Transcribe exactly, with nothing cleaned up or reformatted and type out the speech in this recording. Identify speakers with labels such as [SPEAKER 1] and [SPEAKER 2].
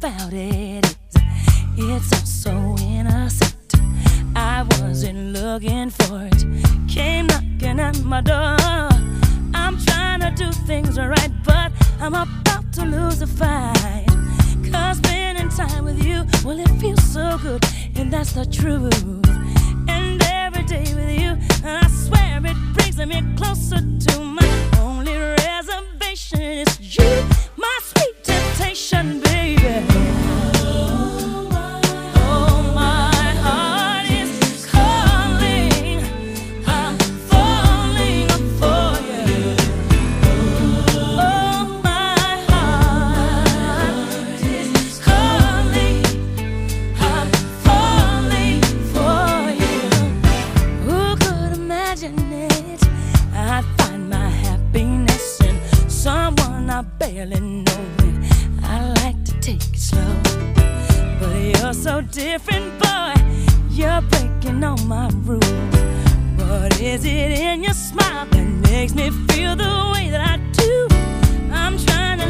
[SPEAKER 1] about it is it's all so innocent. I wasn't looking for it, came knocking at my door. I'm trying to do things right, but I'm about to lose the fight. Cause spending time with you, well, it feels so good, and that's the truth. And every day with you, I swear it brings me closer to my only reservation is you, my sweet temptation, baby. I barely know it. I like to take it slow, but you're so different, boy. You're breaking all my rules. What is it in your smile that makes me feel the way that I do? I'm trying to